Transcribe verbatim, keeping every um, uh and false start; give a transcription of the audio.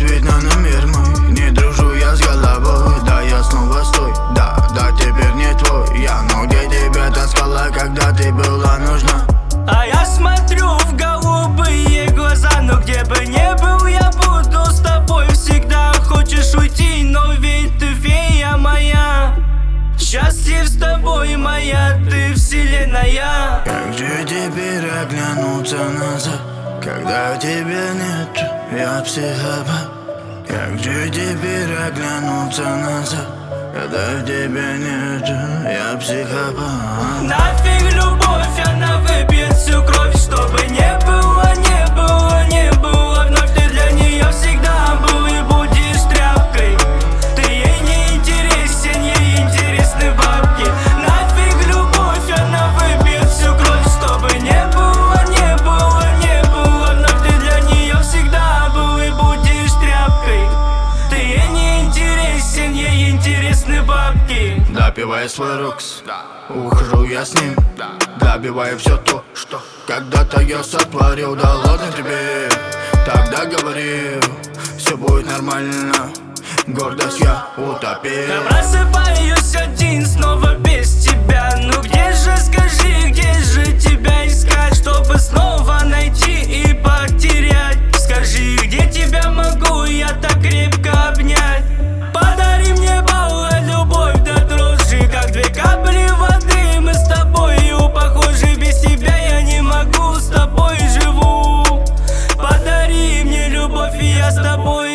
ответь на номер мой. Не дружу я с головой, да я снова стой. Да, да, теперь не твой я, но где тебя таскала, когда ты была нужна? А я смотрю в голубые глаза, но где бы не был, я буду с тобой всегда. Хочешь уйти, но ведь ты фея моя. Счастлив с тобой, моя ты вселенная. Как же теперь оглянуться назад, когда тебя нет, я психопат. Как же теперь оглянуться назад, когда тебя нет, я психопат. Нафиг любовь, она выпьет всю кровь, чтобы не было, не было, не было. Вновь ты для нее всегда был и будешь тряпкой. Ты ей не интересен, ей интересны бабки. Нафиг любовь, она выпьет всю кровь, чтобы не было, не было, не было. Вновь ты для нее всегда был и будешь тряпкой. Ты ей не интересен, ей интересны бабки. Допивая свой рокс, ухожу я с ним, добиваю все то, что когда-то я сотворил. Да ладно тебе, тогда говорил, все будет нормально. Гордость я утопил. Я просыпаюсь один, снова без тебя. Ну где же, скажи, где же тебя искать, чтобы снова найти и потерять? Скажи, где тебя могу я так крепко обнять? Подари мне баллы, любовь до дрожи, как две капли воды. Мы с тобою похожи, без тебя я не могу, с тобой живу. Подари мне любовь, и я с тобой